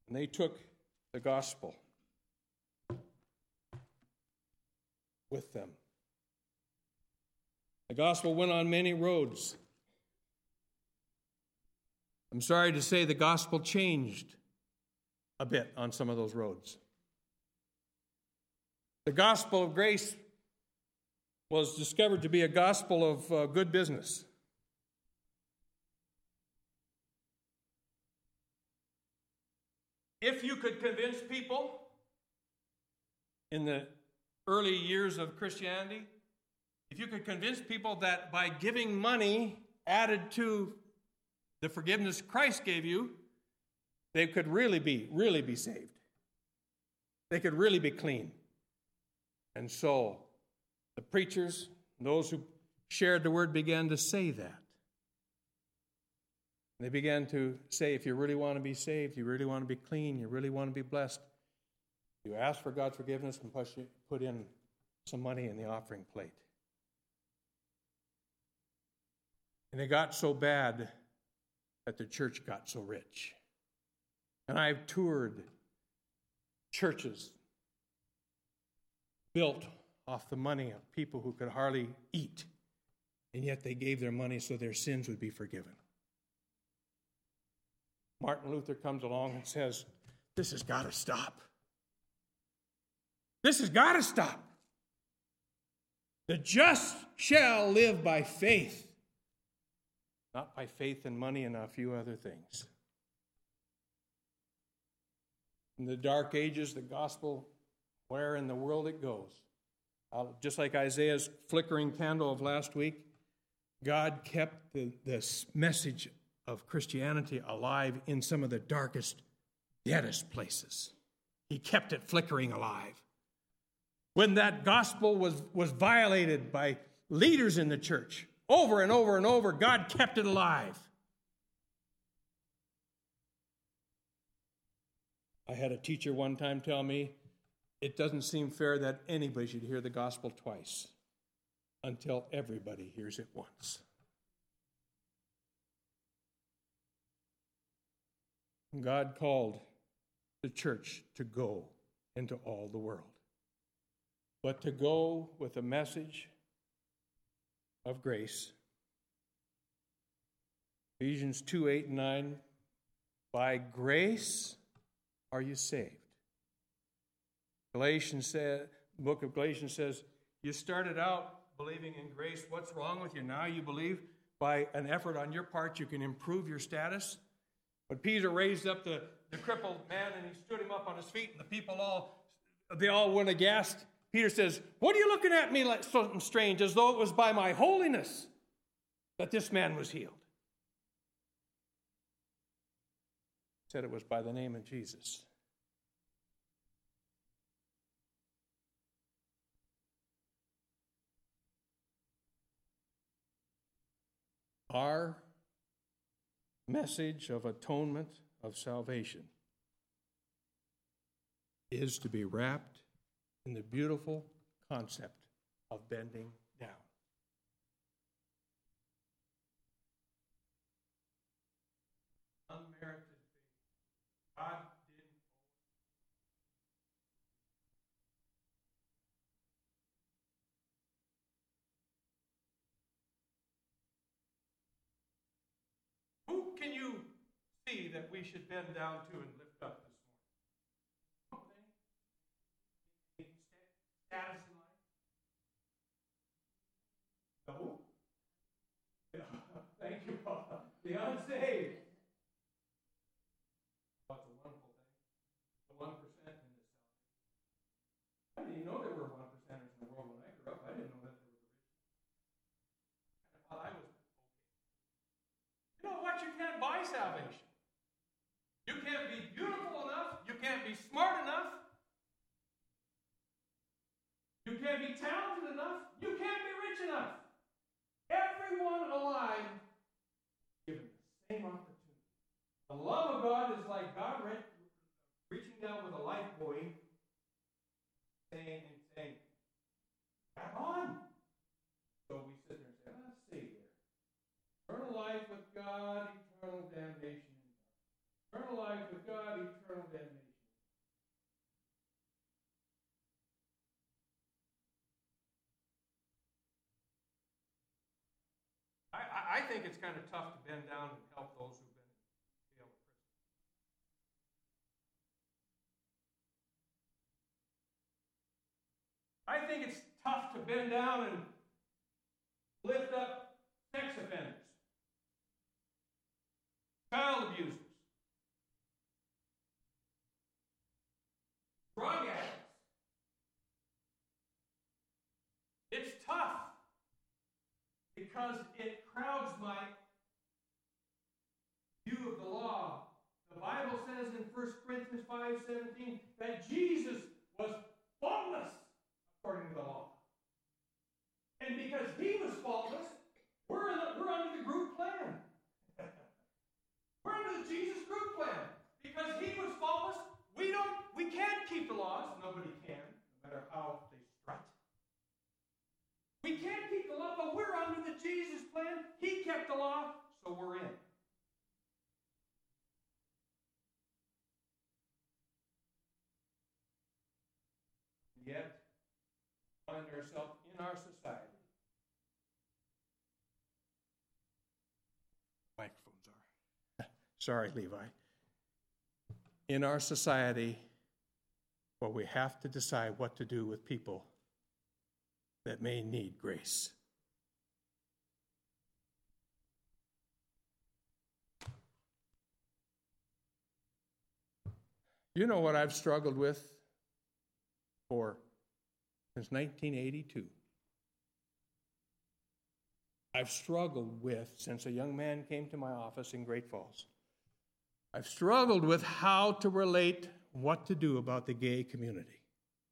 And they took the gospel with them. The gospel went on many roads. I'm sorry to say the gospel changed a bit on some of those roads. The gospel of grace was discovered to be a gospel of good business. If you could convince people in the early years of Christianity, if you could convince people that by giving money added to the forgiveness Christ gave you, they could really be saved. They could really be clean. And so the preachers, those who shared the word, began to say that. They began to say, if you really want to be saved, you really want to be clean, you really want to be blessed, you ask for God's forgiveness and put in some money in the offering plate. And it got so bad that the church got so rich. And I've toured churches built off the money of people who could hardly eat, and yet they gave their money so their sins would be forgiven. Martin Luther comes along and says, this has got to stop. This has got to stop. The just shall live by faith, not by faith in money and a few other things. In the dark ages, the gospel, where in the world it goes, just like Isaiah's flickering candle of last week, God kept this message of Christianity alive in some of the darkest, deadest places. He kept it flickering alive. When that gospel was violated by leaders in the church, over and over and over, God kept it alive. I had a teacher one time tell me, it doesn't seem fair that anybody should hear the gospel twice until everybody hears it once. God called the church to go into all the world, but to go with a message of grace. Ephesians 2:8-9, by grace are you saved. The book of Galatians says, you started out believing in grace. What's wrong with you? Now you believe by an effort on your part you can improve your status. When Peter raised up the crippled man and he stood him up on his feet, and the people all went aghast. Peter says, what are you looking at me like something strange, as though it was by my holiness that this man was healed? He said it was by the name of Jesus. Our message of atonement, of salvation, is to be wrapped in the beautiful concept of bending down. Unmerited faith. God didn't owe it. Who can you see that we should bend down to and lift up this morning? Status in life? No. Thank you, Paul. The unsaved. What's a wonderful thing? The 1% in this salvation. I didn't know there were 1%ers in the world when I grew up. I didn't know that there was a rich. I thought I was okay. You know what? You can't buy salvation. You can't be beautiful enough. You can't be smart enough. You can't be talented enough. You can't be rich enough. Everyone alive given the same opportunity. The love of God is like God reaching down with a life buoy, saying, "Come on." So we sit there and say, "Let's see here. Eternal life with God, eternal damnation. Eternal life with God, eternal damnation. I think it's kind of tough to bend down and help those who've been in jail. I think it's tough to bend down and lift up sex offenders, child abusers, drug addicts. It's tough because it crowds my view of the law. The Bible says in 1 Corinthians 5:17 that Jesus was faultless according to the law. And because he was faultless, we're under the group plan. We're under the Jesus group plan. Because he was faultless, we can't keep the laws. Nobody can, no matter how they strut. We can't keep the law, but we're under the Jesus plan. He kept the law, so we're in. Yet, find ourselves in our society. Microphones are. Sorry, Levi. In our society, where we have to decide what to do with people that may need grace. You know what I've struggled with since 1982. I've struggled with, since a young man came to my office in Great Falls, I've struggled with how to relate what to do about the gay community.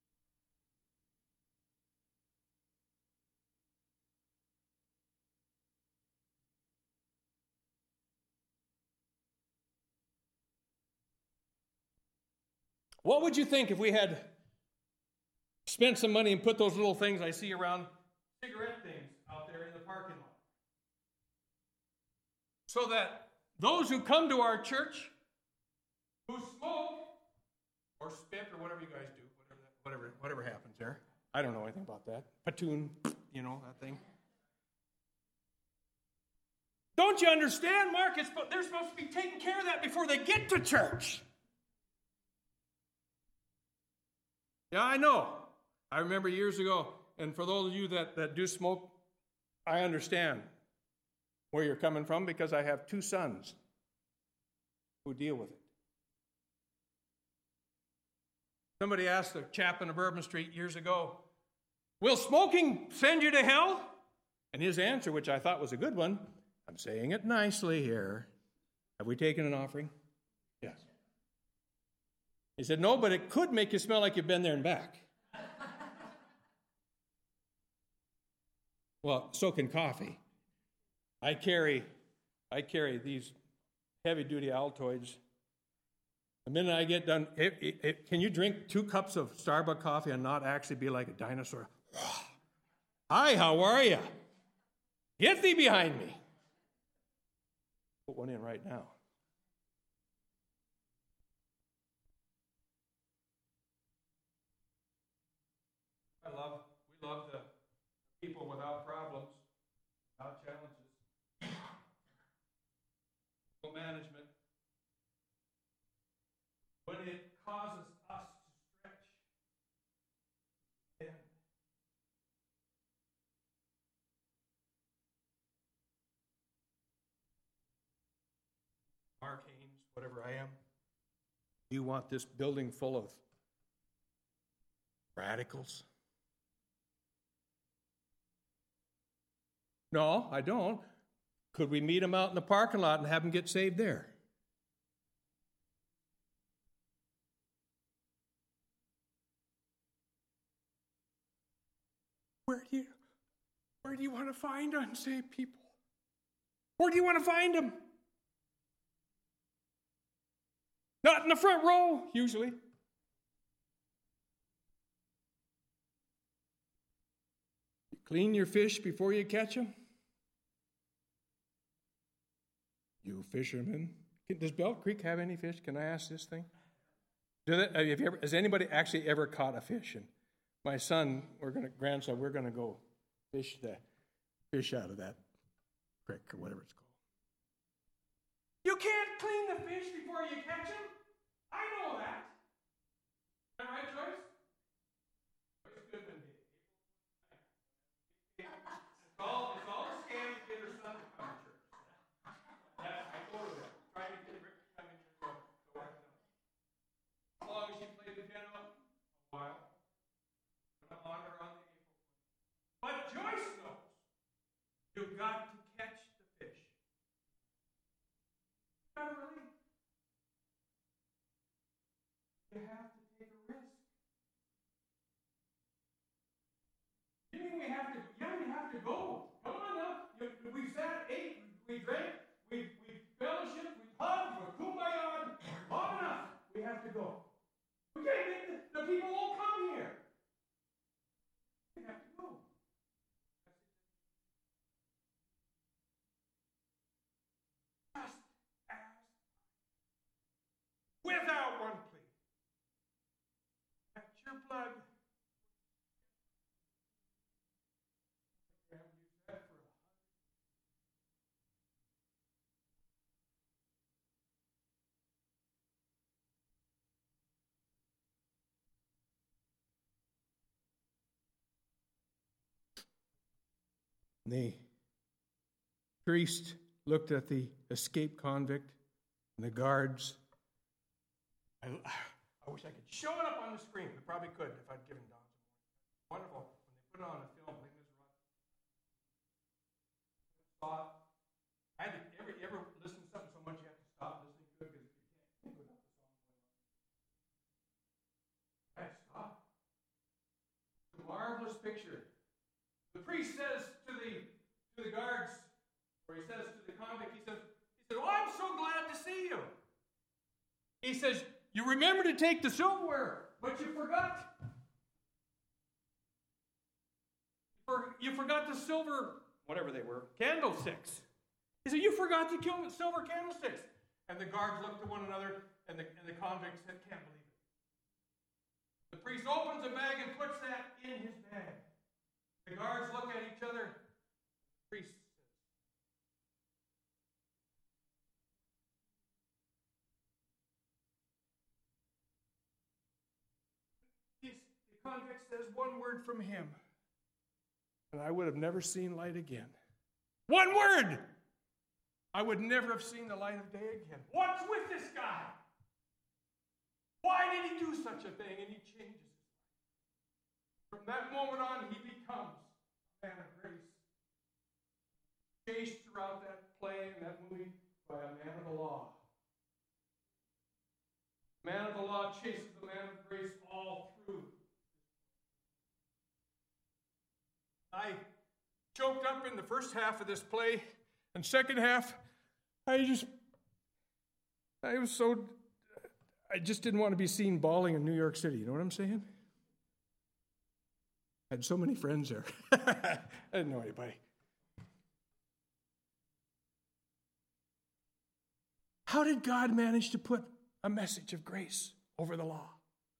What would you think if we had spent some money and put those little things I see around, cigarette things, out there in the parking lot? So that those who come to our church, who smoke or spit or whatever you guys do, whatever happens there. I don't know anything about that. Platoon, that thing. Don't you understand, Mark? They're supposed to be taking care of that before they get to church. Yeah, I know. I remember years ago, and for those of you that do smoke, I understand where you're coming from because I have 2 sons who deal with it. Somebody asked a chap on Bourbon Street years ago, will smoking send you to hell? And his answer, which I thought was a good one, I'm saying it nicely here. Have we taken an offering? Yes. He said, no, but it could make you smell like you've been there and back. Well, so can coffee. I carry these heavy-duty Altoids. The minute I get done, can you drink 2 cups of Starbucks coffee and not actually be like a dinosaur? Hi, how are you? Get thee behind me. Put one in right now. We love the people without problems, without challenges. People management. When it causes us to stretch thin. Mark Haynes, whatever I am, you want this building full of radicals? No, I don't. Could we meet them out in the parking lot and have them get saved there? Where do you want to find unsaved people? Where do you want to find them? Not in the front row, usually. You clean your fish before you catch them. You fishermen. Does Belt Creek have any fish? Can I ask this thing? Has anybody actually ever caught a fish? And my son, grandson, we're going to go fish the fish out of that Creek or whatever it's called. You can't clean the fish before you catch them. I know that. Am I right, Joyce? Joyce Goodman did. It's all a scam to get her son to come to church. Yeah, I told her that. Trying to get Rick to come in here to work it out. How long has she played the piano? A while. I'm going to honor her on the April 20th. But Joyce knows you've got to catch the fish. Not really. You have to take a risk. You mean we have to? Yeah, we have to go. Come on now. We sat, ate, we drank, we fellowship, we hugged, we kumbaya, long enough. We have to go. We can't get the people won't come here. We have to go. Just ask without one plea. That's your blood. The priest looked at the escaped convict and the guards. I wish I could show it up on the screen. I probably could if I'd given Don some more. Wonderful. When they put it on a film, stop. I had to ever listen to something so much you have to stop listening to it because you can't think without the song going on. I had to stop. It's a marvelous picture. The priest says to the guards, or he says to the convict, he said, "Oh, I'm so glad to see you." He says, "You remember to take the silverware, but you forgot. You forgot the silver, whatever they were, candlesticks." He said, "You forgot the silver candlesticks." And the guards looked at one another, and the convict said, "Can't believe it." The priest opens a bag and puts that in his bag. The guards look at each other. The priest says, the convict says one word from him, and I would have never seen light again. One word! I would never have seen the light of day again. What's with this guy? Why did he do such a thing? And he changes his life. From that moment on, he becomes a man of grace. Chased throughout that play and that movie by a man of the law. The man of the law chases the man of grace all through. I choked up in the first half of this play, and second half, I just didn't want to be seen bawling in New York City. You know what I'm saying? I had so many friends there. I didn't know anybody. How did God manage to put a message of grace over the law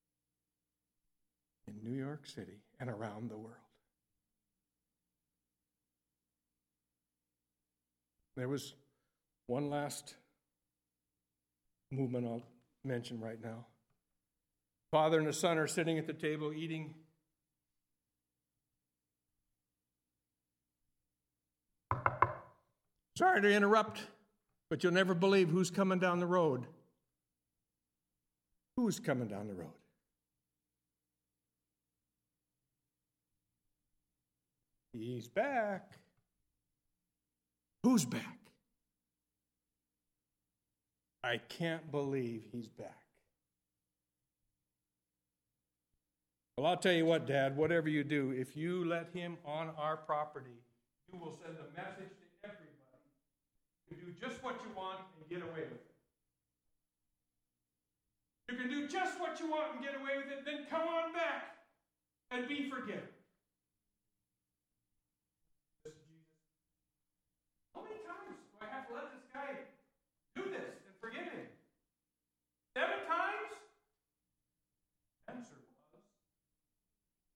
in New York City and around the world? There was one last movement I'll mention right now. Father and the son are sitting at the table eating. Sorry to interrupt, but you'll never believe who's coming down the road. Who's coming down the road? He's back. Who's back? I can't believe he's back. Well, I'll tell you what, Dad, whatever you do, if you let him on our property, you will send a message to everybody to do just what you want and get away with it. You can do just what you want and get away with it, then come on back and be forgiven. How many times do I have to let this guy do this and forgive him? 7 times? Answer was.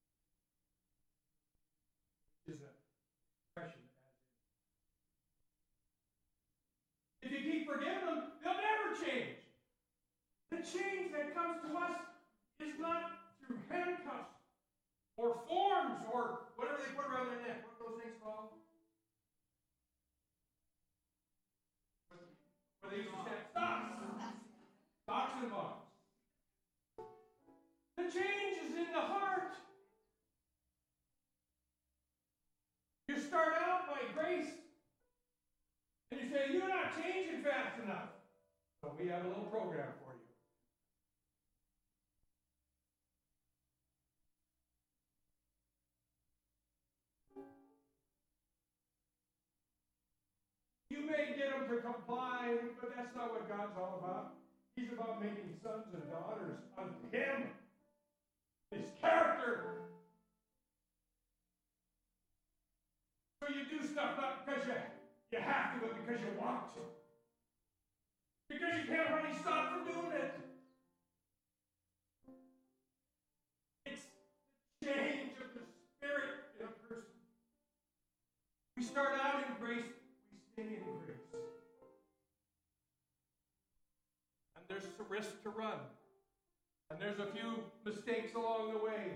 Is a question as change that comes to us is not through handcuffs or forms or whatever they put around their neck. What are those things called? Where they used to say stocks. Stocks and bonds. The change is in the heart. You start out by grace, and you say, you're not changing fast enough. So we have a little program for you. You may get them to comply, but that's not what God's all about. He's about making sons and daughters unto Him. His character. So you do stuff not because you have to, but because you want to. Because you can't hardly stop from doing it. It's the change of the Spirit in a person. We start out in grace, we stay in grace. And there's a risk to run. And there's a few mistakes along the way.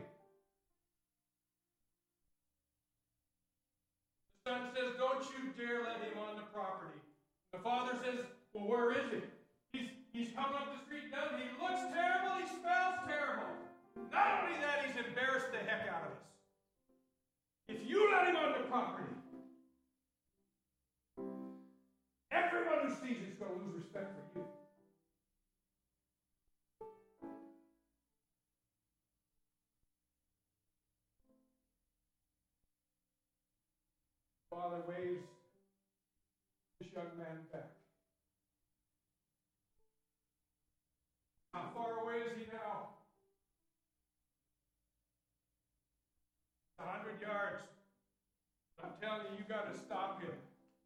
The son says, don't you dare let him on the property. The father says, well, where is he? He's coming up the street now. He looks terrible. He smells terrible. Not only that, he's embarrassed the heck out of us. If you let him on the property, everyone who sees it's going to lose respect for you. Father waves this young man back. How far away is he now? 100 yards. I'm telling you, you got to stop him.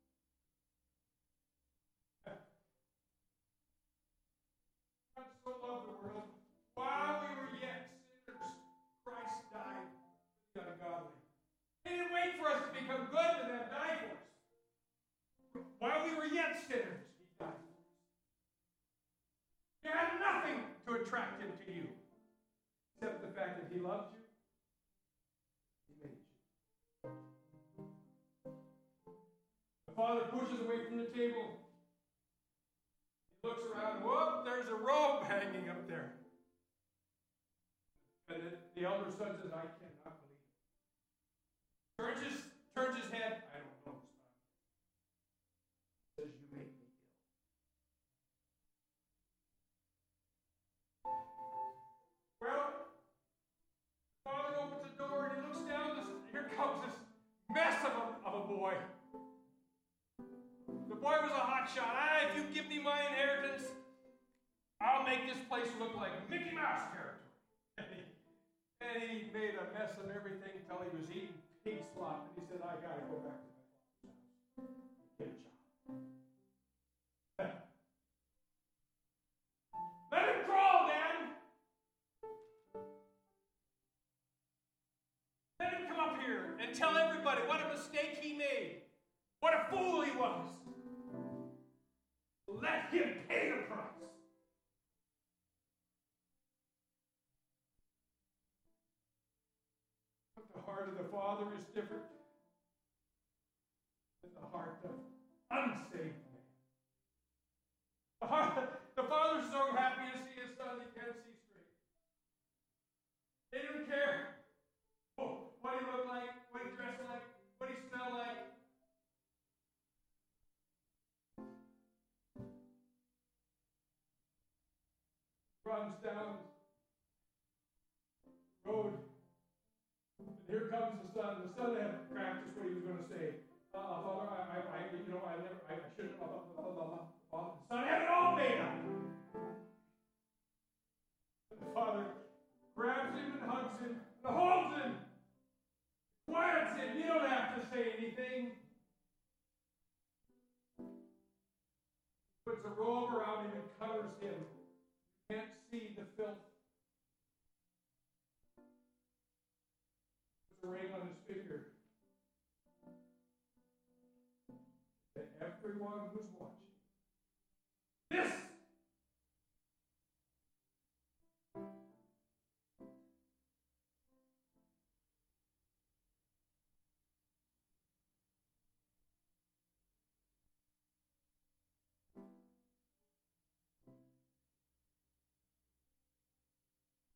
God so loved the world. While we were yet sinners, Christ died for the ungodly. He didn't wait for us to become good and then die for us. While we were yet sinners, He died for us. You had nothing to attract Him to you except the fact that He loved you. He made you. The father pushes away from the table. He looks around. Whoop, there's a robe hanging up there. And the elder son says, I cannot believe it. Turns his head. I don't know. Says, you make me ill. Well, the father opens the door and he looks down. Here comes this mess of a boy. The boy was a hot shot. If you give me my inheritance, I'll make this place look like Mickey Mouse territory. And he made a mess of everything until he was eating pig slop. And he said, I got to go back to my father's house. Get a job. Let him crawl, Dad. Let him come up here and tell everybody what a mistake he made. What a fool he was. Let him pay the price. But the heart of the Father is different than the heart of unsaved man. The Father's so happy to see his son he can't see straight. They don't care what he looked like, what he dressed like, what he smelled like. Runs down the road, and here comes the son. The son had practiced what he was going to say. Father, I shouldn't. The son had it all made up. The father grabs him and hugs him and holds him, quiets him. You don't have to say anything. Puts a robe around him and covers him. Can't see the filth. Puts a ring on his finger. To everyone who's watching, this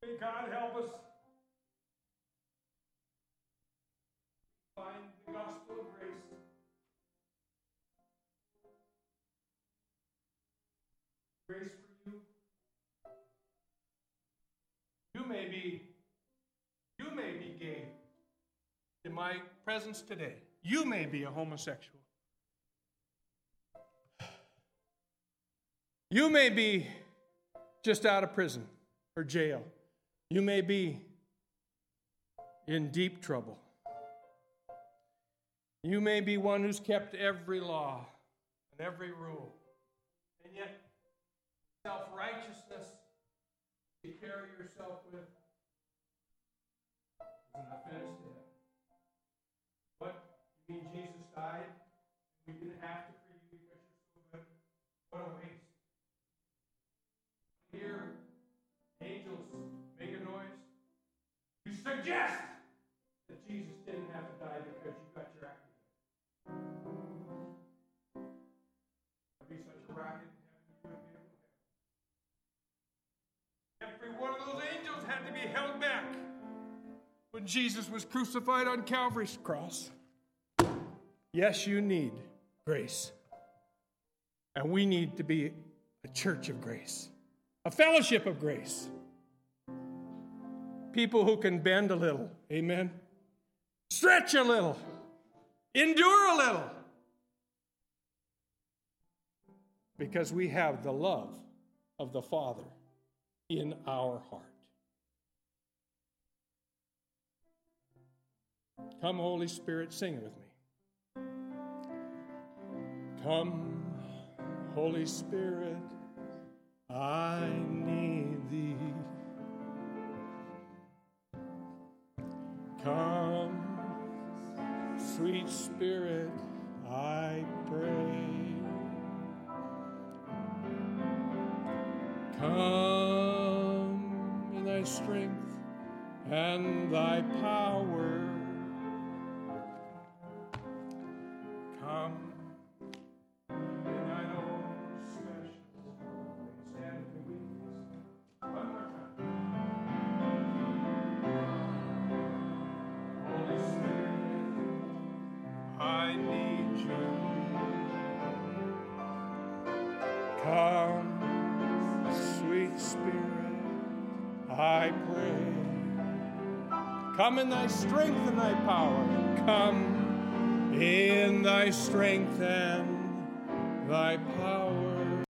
May God help us find the gospel of grace. Grace for you. You may be gay in my presence today. You may be a homosexual. You may be just out of prison or jail. You may be in deep trouble. You may be one who's kept every law and every rule. And yet, self-righteousness you carry yourself with is an offense to Him. What? You mean Jesus died? We didn't have to for you because you're so good? What a waste. Hear angels make a noise. You suggest that Jesus didn't have to die because you got your act together. There'd be such a racket in heaven you wouldn't be able to handle. Every one of those angels had to be held back when Jesus was crucified on Calvary's cross. Yes, you need grace. And we need to be a church of grace. A fellowship of grace. People who can bend a little. Amen. Stretch a little. Endure a little. Because we have the love of the Father in our heart. Come, Holy Spirit, sing with me. Come, Holy Spirit, I need thee. Come, sweet Spirit, I pray. Come in thy strength and thy power. Come in thine own special way. Stand with me, please. One more time. Holy Spirit, I need you. Come, sweet Spirit, I pray. Come in thy strength and thy power. Come in thy strength and thy power.